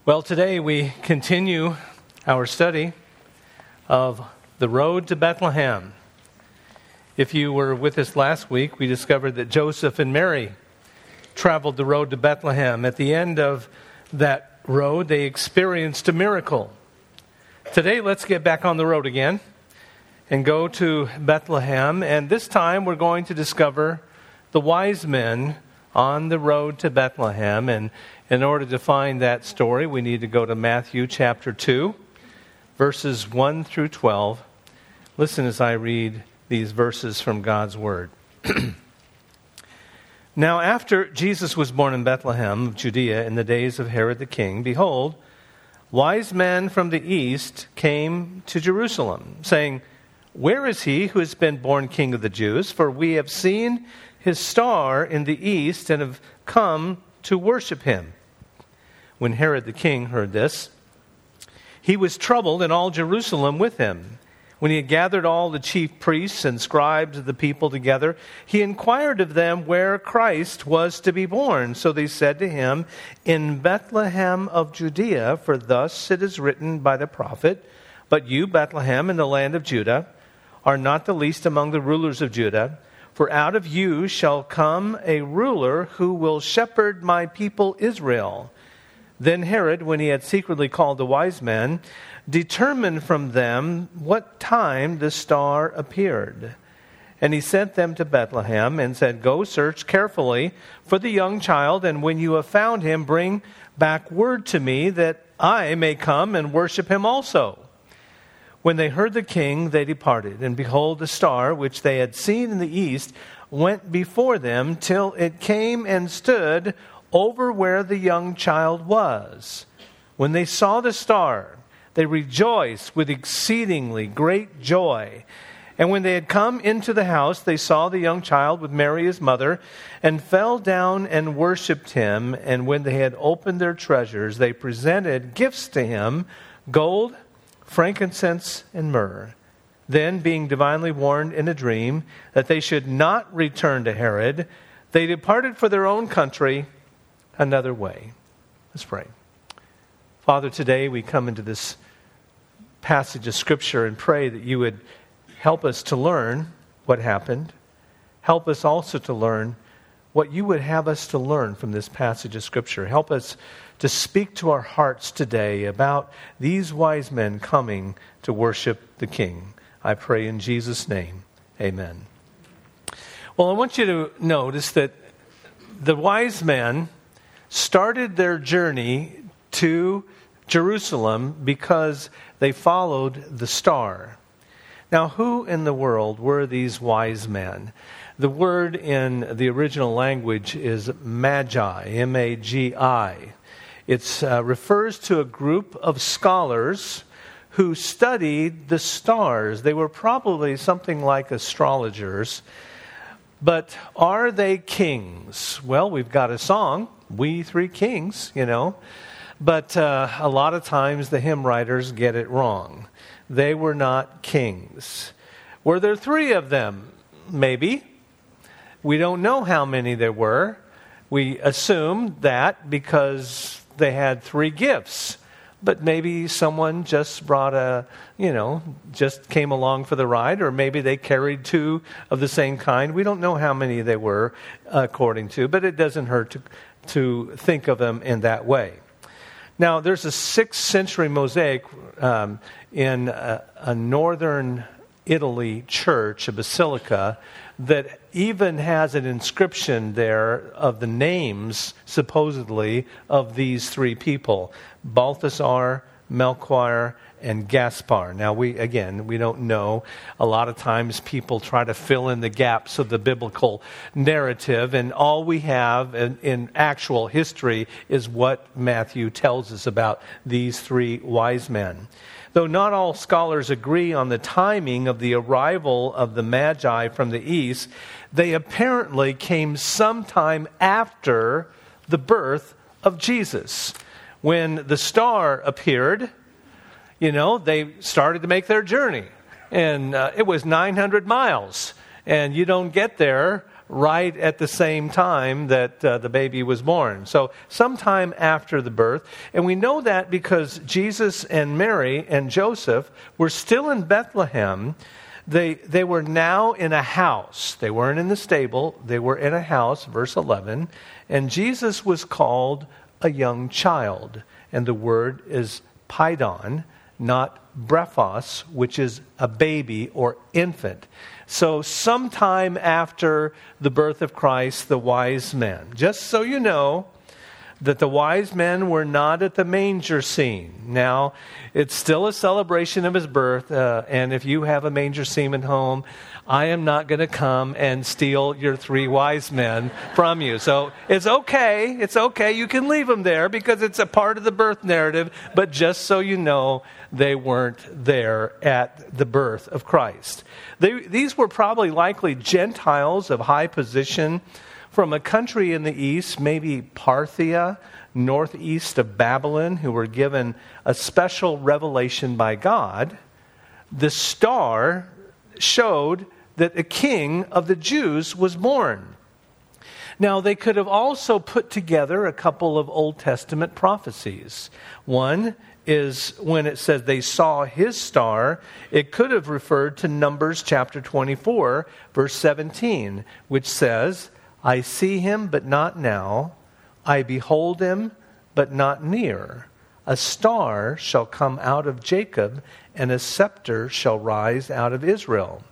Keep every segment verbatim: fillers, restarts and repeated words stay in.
Well, today we continue our study of the road to Bethlehem. If you were with us last week, we discovered that Joseph and Mary traveled the road to Bethlehem. At the end of that road, they experienced a miracle. Today, let's get back on the road again and go to Bethlehem. And this time, we're going to discover the wise men on the road to Bethlehem. And in order to find that story, we need to go to Matthew chapter two, verses one through twelve. Listen as I read these verses from God's Word. Now, after Jesus was born in Bethlehem of Judea in the days of Herod the king, behold, wise men from the east came to Jerusalem, saying, "Where is he who has been born King of the Jews? For we have seen his star in the east and have come to worship him." When Herod the king heard this, he was troubled, and all Jerusalem with him. When he had gathered all the chief priests and scribes of the people together, he inquired of them where Christ was to be born. So they said to him, "In Bethlehem of Judea, for thus it is written by the prophet, but you, Bethlehem, in the land of Judah, are not the least among the rulers of Judah. For out of you shall come a ruler who will shepherd my people Israel." Then Herod, when he had secretly called the wise men, determined from them what time the star appeared. And he sent them to Bethlehem and said, "Go search carefully for the young child, and when you have found him, bring back word to me that I may come and worship him also." When they heard the king, they departed. And behold, the star, which they had seen in the east, went before them till it came and stood over where the young child was. When they saw the star, they rejoiced with exceedingly great joy. And when they had come into the house, they saw the young child with Mary his mother, and fell down and worshipped him. And when they had opened their treasures, they presented gifts to him, gold, frankincense, and myrrh. Then, being divinely warned in a dream that they should not return to Herod, they departed for their own country another way. Let's pray. Father, today we come into this passage of Scripture and pray that you would help us to learn what happened. Help us also to learn what you would have us to learn from this passage of Scripture. Help us to speak to our hearts today about these wise men coming to worship the King. I pray in Jesus' name, amen. Well, I want you to notice that the wise men started their journey to Jerusalem because they followed the star. Now, who in the world were these wise men? The word in the original language is magi, M A G I. It uh, refers to a group of scholars who studied the stars. They were probably something like astrologers. But are they kings? Well, we've got a song, "We Three Kings," you know. But uh, a lot of times the hymn writers get it wrong. They were not kings. Were there three of them? Maybe. We don't know how many there were. We assume that because they had three gifts. But maybe someone just brought a, you know, just came along for the ride, or maybe they carried two of the same kind. We don't know how many they were, according to, but it doesn't hurt to, to think of them in that way. Now, there's a sixth century mosaic um, in a, a northern Italy church, a basilica, that even has an inscription there of the names, supposedly, of these three people: Balthasar, Melchior, and Gaspar. Now, we again, we don't know. A lot of times people try to fill in the gaps of the biblical narrative, and all we have in, in actual history is what Matthew tells us about these three wise men. Though not all scholars agree on the timing of the arrival of the Magi from the east, they apparently came sometime after the birth of Jesus. When the star appeared, you know, they started to make their journey. And uh, it was nine hundred miles. And you don't get there right at the same time that uh, the baby was born. So sometime after the birth. And we know that because Jesus and Mary and Joseph were still in Bethlehem. They, they were now in a house. They weren't in the stable. They were in a house, verse eleven. And Jesus was called a young child. And the word is paidon, not brephos, which is a baby or infant. So sometime after the birth of Christ, the wise men, just so you know, that the wise men were not at the manger scene. Now, it's still a celebration of his birth, uh, and if you have a manger scene at home, I am not going to come and steal your three wise men from you. So it's okay, it's okay, you can leave them there because it's a part of the birth narrative, but just so you know, they weren't there at the birth of Christ. They, these were probably likely Gentiles of high position from a country in the east, maybe Parthia, northeast of Babylon, who were given a special revelation by God. The star showed that a king of the Jews was born. Now, they could have also put together a couple of Old Testament prophecies. One is when it says they saw his star, it could have referred to Numbers chapter twenty-four, verse seventeen, which says, I see him, but not now. I behold him, but not near. A star shall come out of Jacob, and a scepter shall rise out of Israel.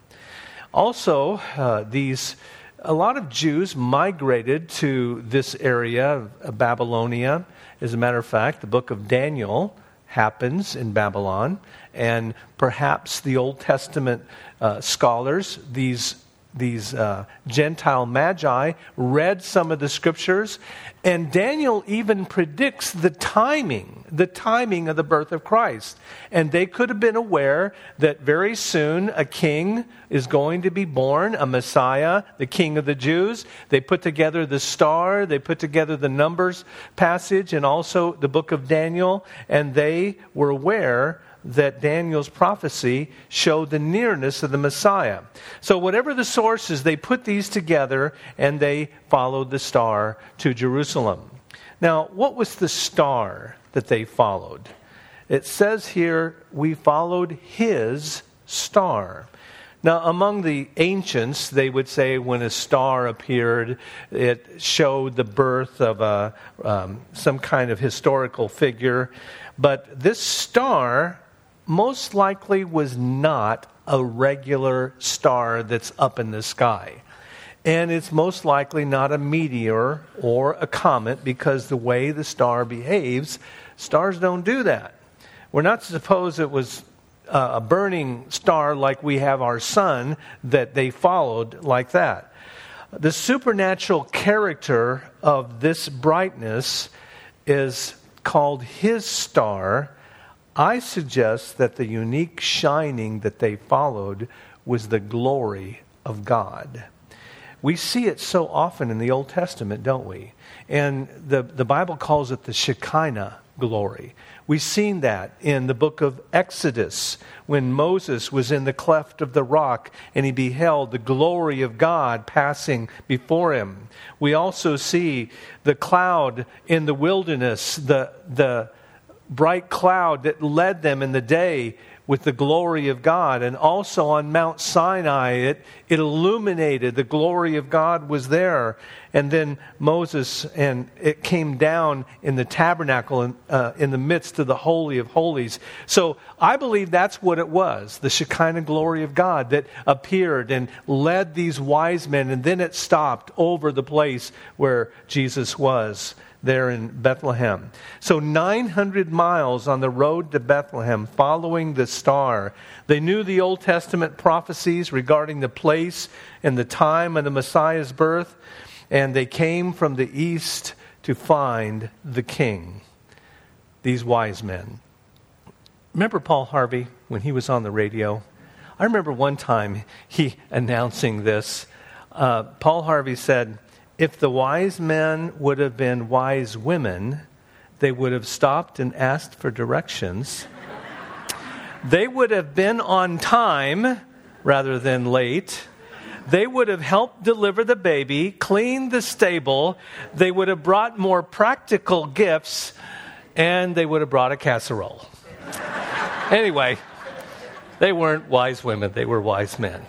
Also, uh, these a lot of Jews migrated to this area of Babylonia. As a matter of fact, the book of Daniel happens in Babylon, and perhaps the Old Testament uh, scholars, these These uh, Gentile magi, read some of the scriptures, and Daniel even predicts the timing, the timing of the birth of Christ. And they could have been aware that very soon a king is going to be born, a Messiah, the King of the Jews. They put together the star, they put together the Numbers passage, and also the book of Daniel, and they were aware that Daniel's prophecy showed the nearness of the Messiah. So whatever the sources, they put these together and they followed the star to Jerusalem. Now, what was the star that they followed? It says here, we followed his star. Now, among the ancients, they would say when a star appeared, it showed the birth of a, um, some kind of historical figure. But this star most likely was not a regular star that's up in the sky. And it's most likely not a meteor or a comet, because the way the star behaves, stars don't do that. We're not to suppose it was a burning star like we have our sun that they followed like that. The supernatural character of this brightness is called his star. I suggest that the unique shining that they followed was the glory of God. We see it so often in the Old Testament, don't we? And the, the Bible calls it the Shekinah glory. We've seen that in the book of Exodus when Moses was in the cleft of the rock and he beheld the glory of God passing before him. We also see the cloud in the wilderness, the the bright cloud that led them in the day with the glory of God. And also on Mount Sinai, it, it illuminated. The glory of God was there. And then Moses, and it came down in the tabernacle in, uh, in the midst of the Holy of Holies. So I believe that's what it was, the Shekinah glory of God that appeared and led these wise men. And then it stopped over the place where Jesus was, there in Bethlehem. So nine hundred miles on the road to Bethlehem, following the star. They knew the Old Testament prophecies regarding the place and the time of the Messiah's birth, and they came from the east to find the king. These wise men. Remember Paul Harvey when he was on the radio? I remember one time he announcing this. Uh, Paul Harvey said, if the wise men would have been wise women, they would have stopped and asked for directions. They would have been on time rather than late. They would have helped deliver the baby, cleaned the stable, they would have brought more practical gifts, and they would have brought a casserole. Anyway, they weren't wise women, they were wise men.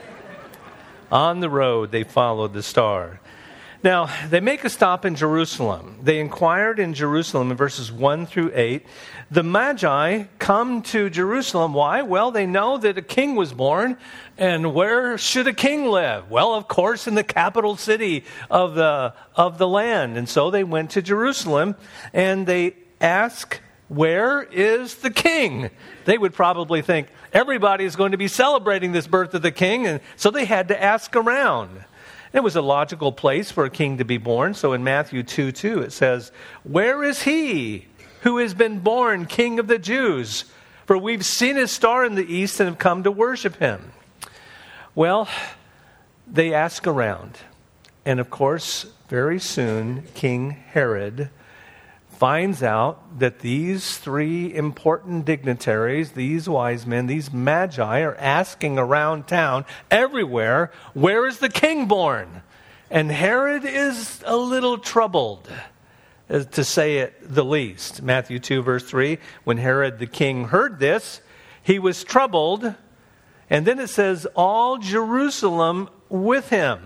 On the road, they followed the star. Now, they make a stop in Jerusalem. They inquired in Jerusalem in verses one through eight. The Magi come to Jerusalem. Why? Well, they know that a king was born. And where should a king live? Well, of course, in the capital city of the, of the land. And so they went to Jerusalem and they ask, where is the king? They would probably think everybody is going to be celebrating this birth of the king. And so they had to ask around. It was a logical place for a king to be born. So in Matthew two two, it says, where is he who has been born King of the Jews? For we've seen his star in the east and have come to worship him. Well, they ask around. And of course, very soon, King Herod finds out that these three important dignitaries, these wise men, these magi, are asking around town, everywhere, where is the king born? And Herod is a little troubled, to say it the least. Matthew two, verse three, when Herod the king heard this, he was troubled. And then it says, all Jerusalem with him.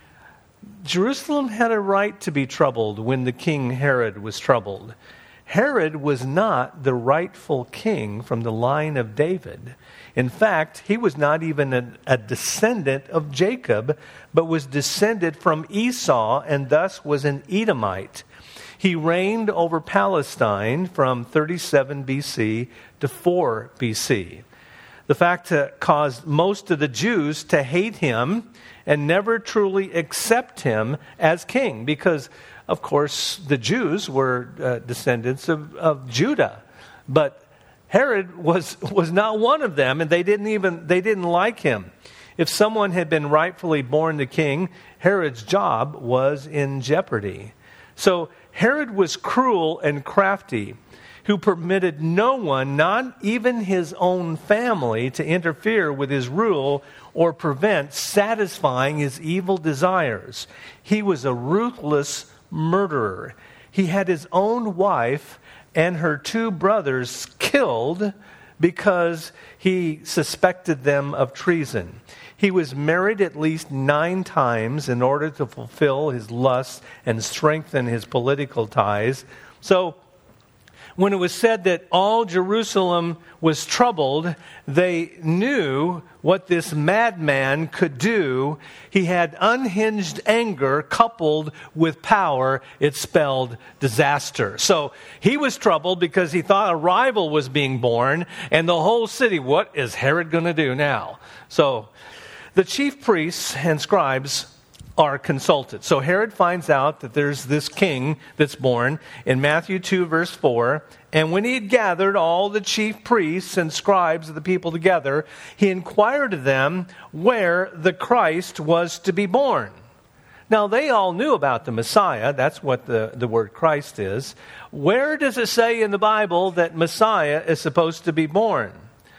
Jerusalem had a right to be troubled when the king Herod was troubled. Herod was not the rightful king from the line of David. In fact, he was not even a, a descendant of Jacob, but was descended from Esau and thus was an Edomite. He reigned over Palestine from thirty-seven B C to four B C. The fact that caused most of the Jews to hate him and never truly accept him as king because, of course, the Jews were uh, descendants of, of Judah. But Herod was was not one of them, and they didn't even they didn't like him. If someone had been rightfully born the king, Herod's job was in jeopardy. So Herod was cruel and crafty, who permitted no one, not even his own family, to interfere with his rule or prevent satisfying his evil desires. He was a ruthless murderer. He had his own wife and her two brothers killed because he suspected them of treason. He was married at least nine times in order to fulfill his lusts and strengthen his political ties. So, when it was said that all Jerusalem was troubled, they knew what this madman could do. He had unhinged anger coupled with power. It spelled disaster. So he was troubled because he thought a rival was being born, and the whole city, what is Herod going to do now? So the chief priests and scribes are consulted. So Herod finds out that there's this king that's born in Matthew two, verse four. And when he had gathered all the chief priests and scribes of the people together, he inquired of them where the Christ was to be born. Now, they all knew about the Messiah. That's what the, the word Christ is. Where does it say in the Bible that Messiah is supposed to be born?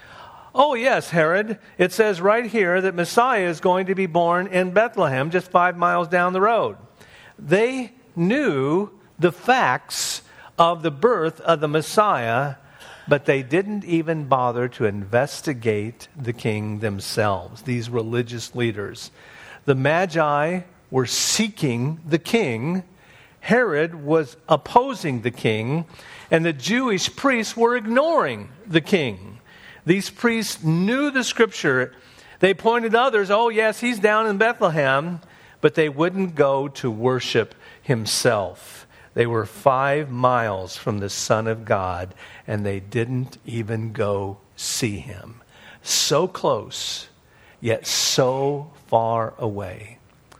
Oh, yes, Herod. It says right here that Messiah is going to be born in Bethlehem, just five miles down the road. They knew the facts of the birth of the Messiah, but they didn't even bother to investigate the king themselves, these religious leaders. The Magi were seeking the king. Herod was opposing the king, and the Jewish priests were ignoring the king. These priests knew the scripture. They pointed others, oh yes, he's down in Bethlehem, but they wouldn't go to worship himself. They were five miles from the Son of God, and they didn't even go see him. So close, yet so far away.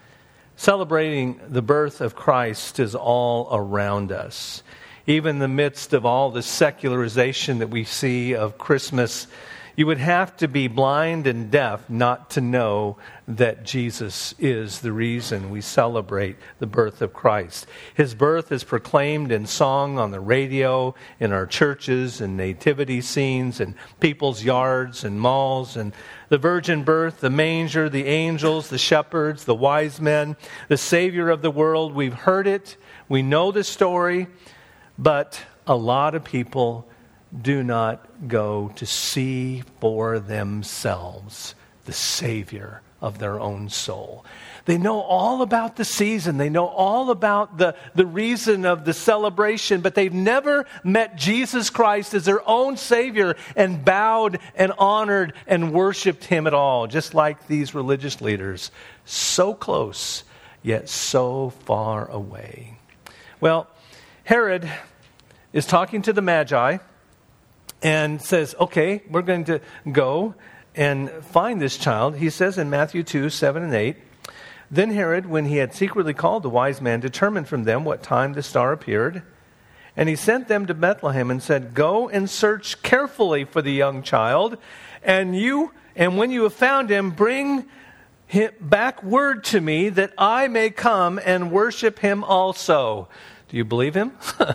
Celebrating the birth of Christ is all around us. Even in the midst of all the secularization that we see of Christmas, You would have to be blind and deaf not to know that Jesus is the reason we celebrate the birth of Christ. His birth is proclaimed in song on the radio, in our churches, and nativity scenes, and people's yards and malls, and the virgin birth, the manger, the angels, the shepherds, the wise men, the Savior of the world. We've heard it. We know the story. But a lot of people do not go to see for themselves the Savior of their own soul. They know all about the season. They know all about the, the reason of the celebration, but they've never met Jesus Christ as their own Savior and bowed and honored and worshiped Him at all, just like these religious leaders. So close, yet so far away. Well, Herod is talking to the Magi and says, okay, we're going to go and find this child. He says in Matthew two, seven and eight, then Herod, when he had secretly called the wise men, determined from them what time the star appeared. And he sent them to Bethlehem and said, go and search carefully for the young child. And you, and when you have found him, bring him back word to me that I may come and worship him also. Do you believe him?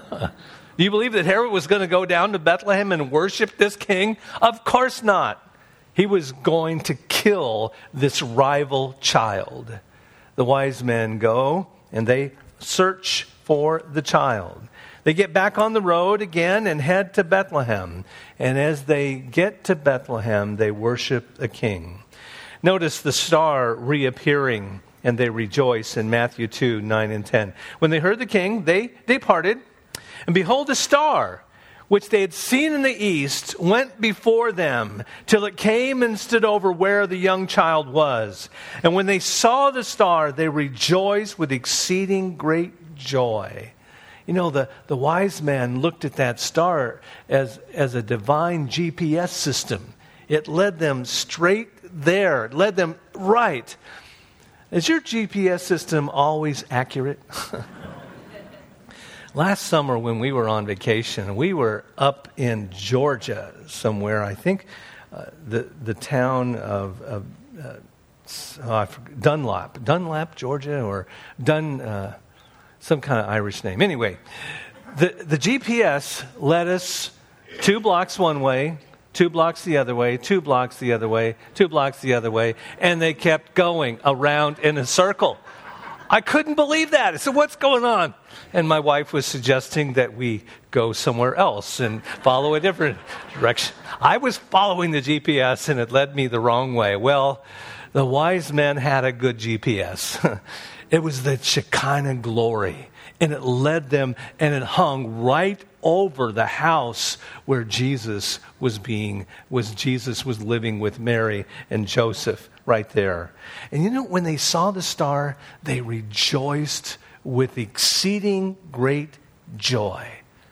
Do you believe that Herod was going to go down to Bethlehem and worship this king? Of course not. He was going to kill this rival child. The wise men go and they search for the child. They get back on the road again and head to Bethlehem. And as they get to Bethlehem, they worship the king. Notice the star reappearing, and they rejoice in Matthew two, nine and ten. When they heard the king, they departed. And behold, a star, which they had seen in the east, went before them till it came and stood over where the young child was. And when they saw the star, they rejoiced with exceeding great joy. You know, the, the wise man looked at that star as, as a divine G P S system. It led them straight there. It led them right. Is your G P S system always accurate? Last summer when we were on vacation, we were up in Georgia somewhere. I think uh, the the town of, of uh, oh, I forget, Dunlap, Dunlap, Georgia, or Dun, uh, some kind of Irish name. Anyway, the the G P S led us two blocks one way, two blocks the other way, two blocks the other way, two blocks the other way, and they kept going around in a circle. I couldn't believe that. I said, what's going on? And my wife was suggesting that we go somewhere else and follow a different direction. I was following the G P S and it led me the wrong way. Well, the wise men had a good G P S. It was the Shekinah glory. And it led them, and it hung right over the house where Jesus was being, was Jesus was living with Mary and Joseph right there. And you know, when they saw the star, they rejoiced with exceeding great joy.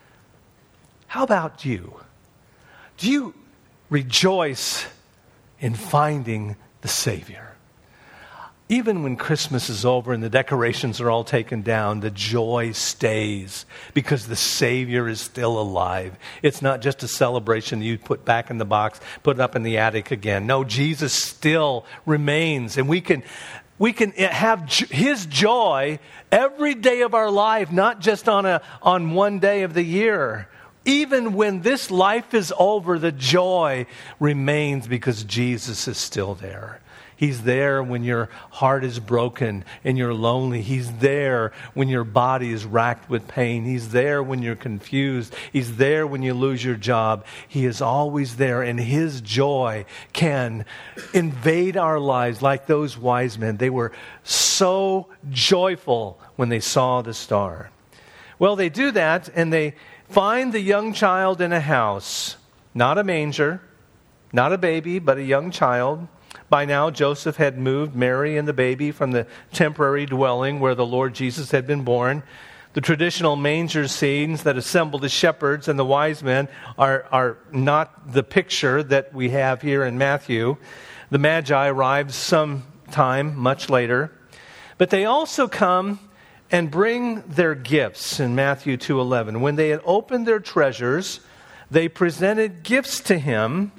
How about you? Do you rejoice in finding the Savior? Even when Christmas is over and the decorations are all taken down, the joy stays because the Savior is still alive. It's not just a celebration you put back in the box, put it up in the attic again. No, Jesus still remains, and we can we can have His joy every day of our life, not just on a on one day of the year. Even when this life is over, the joy remains because Jesus is still there. He's there when your heart is broken and you're lonely. He's there when your body is racked with pain. He's there when you're confused. He's there when you lose your job. He is always there, and His joy can invade our lives like those wise men. They were so joyful when they saw the star. Well, they do that, and they find the young child in a house, not a manger, not a baby, but a young child. By now, Joseph had moved Mary and the baby from the temporary dwelling where the Lord Jesus had been born. The traditional manger scenes that assemble the shepherds and the wise men are, are not the picture that we have here in Matthew. The Magi arrived sometime much later. But they also come and bring their gifts in Matthew two eleven. When they had opened their treasures, they presented gifts to Him,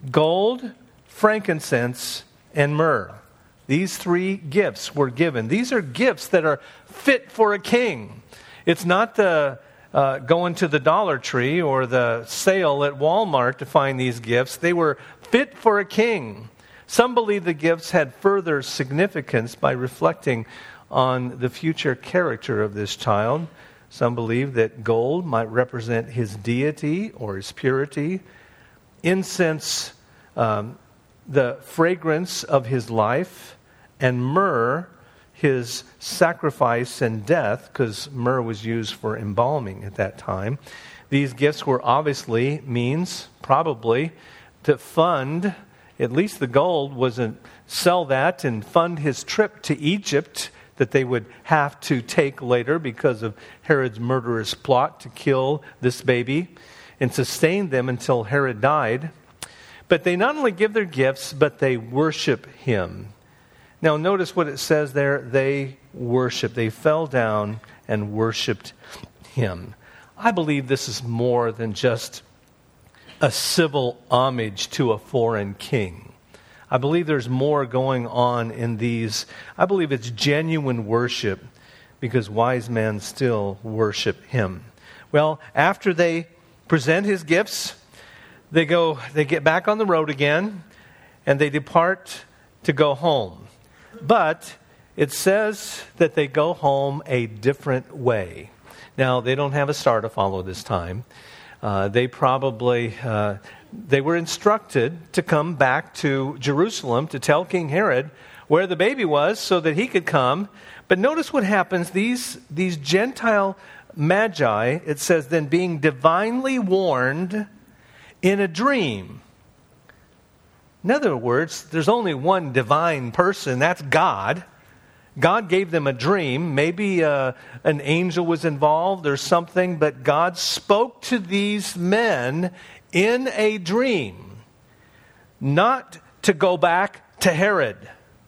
gold, frankincense, and myrrh. These three gifts were given. These are gifts that are fit for a king. It's not the uh, going to the Dollar Tree or the sale at Walmart to find these gifts. They were fit for a king. Some believe the gifts had further significance by reflecting on the future character of this child. Some believe that gold might represent his deity or his purity. Incense, um, the fragrance of his life, and myrrh, his sacrifice and death, because myrrh was used for embalming at that time. These gifts were obviously means, probably, to fund, at least the gold was to sell that and fund his trip to Egypt that they would have to take later because of Herod's murderous plot to kill this baby and sustain them until Herod died. But they not only give their gifts, but they worship him. Now notice what it says there. They worship. They fell down and worshiped him. I believe this is more than just a civil homage to a foreign king. I believe there's more going on in these. I believe it's genuine worship because wise men still worship him. Well, after they present his gifts, they go, they get back on the road again and they depart to go home. But it says that they go home a different way. Now, they don't have a star to follow this time. Uh, they probably, uh, they were instructed to come back to Jerusalem to tell King Herod where the baby was so that he could come. But notice what happens. These, these Gentile magi, it says, then being divinely warned in a dream. In other words, there's only one divine person, that's God. God gave them a dream. Maybe uh, an angel was involved or something, but God spoke to these men in a dream, not to go back to Herod.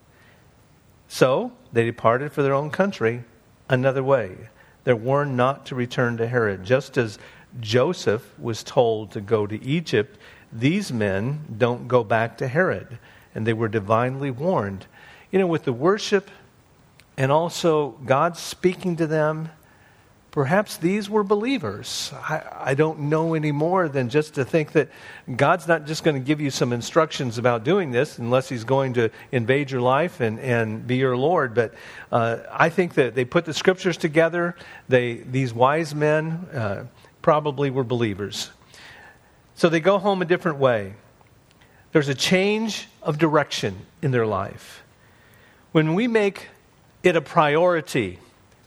So they departed for their own country another way. They're warned not to return to Herod. Just as Joseph was told to go to Egypt, these men don't go back to Herod. And they were divinely warned. You know, with the worship and also God speaking to them, perhaps these were believers. I, I don't know any more than just to think that God's not just going to give you some instructions about doing this unless he's going to invade your life and, and be your Lord. But uh, I think that they put the scriptures together. They These wise men uh, probably were believers. So they go home a different way. There's a change of direction in their life. When we make it a priority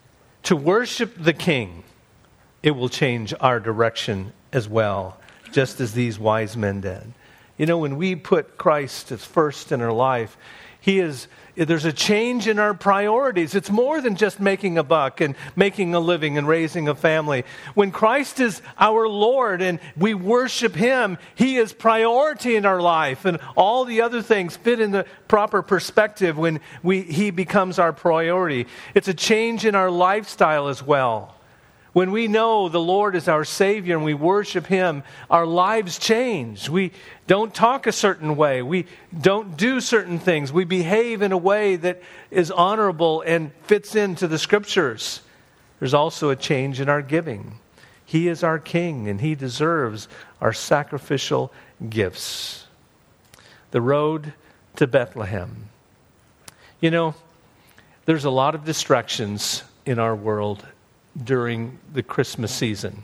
to worship the King, it will change our direction as well, just as these wise men did. You know, when we put Christ as first in our life, He is, there's a change in our priorities. It's more than just making a buck and making a living and raising a family. When Christ is our Lord and we worship Him, He is priority in our life, and all the other things fit in the proper perspective when we He becomes our priority. It's a change in our lifestyle as well. When we know the Lord is our Savior and we worship Him, our lives change. We don't talk a certain way. We don't do certain things. We behave in a way that is honorable and fits into the Scriptures. There's also a change in our giving. He is our King and He deserves our sacrificial gifts. The road to Bethlehem. You know, there's a lot of distractions in our world during the Christmas season.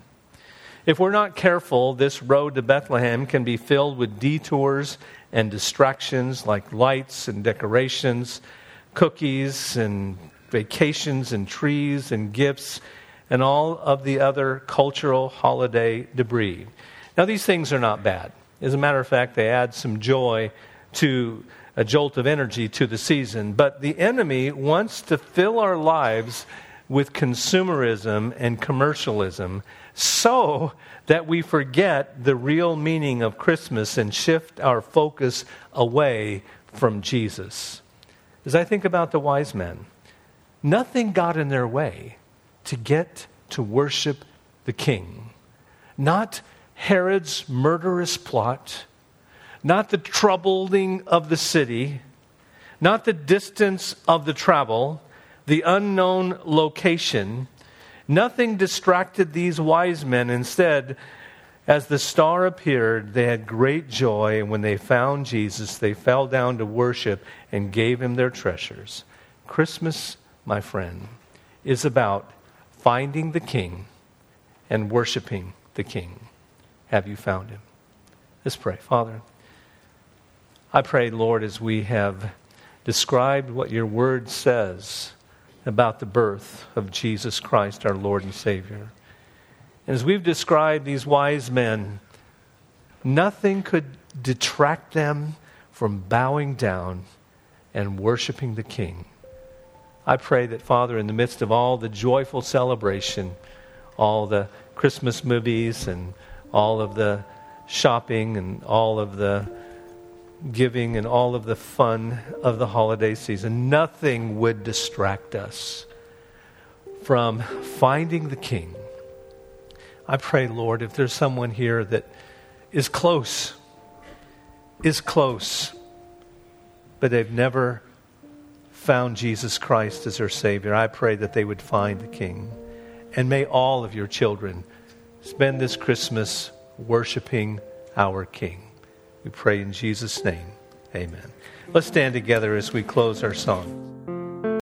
If we're not careful, this road to Bethlehem can be filled with detours and distractions like lights and decorations, cookies and vacations and trees and gifts, and all of the other cultural holiday debris. Now, these things are not bad. As a matter of fact, they add some joy to a jolt of energy to the season. But the enemy wants to fill our lives with consumerism and commercialism so that we forget the real meaning of Christmas and shift our focus away from Jesus. As I think about the wise men, nothing got in their way to get to worship the King. Not Herod's murderous plot, not the troubling of the city, not the distance of the travel, the unknown location. Nothing distracted these wise men. Instead, as the star appeared, they had great joy, and when they found Jesus, they fell down to worship and gave him their treasures. Christmas, my friend, is about finding the King and worshiping the King. Have you found him? Let's pray. Father, I pray, Lord, as we have described what your word says about the birth of Jesus Christ, our Lord and Savior. And as we've described these wise men, nothing could detract them from bowing down and worshiping the King. I pray that, Father, in the midst of all the joyful celebration, all the Christmas movies and all of the shopping and all of the giving and all of the fun of the holiday season, nothing would distract us from finding the King. I pray, Lord, if there's someone here that is close, is close, but they've never found Jesus Christ as their Savior, I pray that they would find the King. And may all of your children spend this Christmas worshiping our King. We pray in Jesus' name. Amen. Let's stand together as we close our song.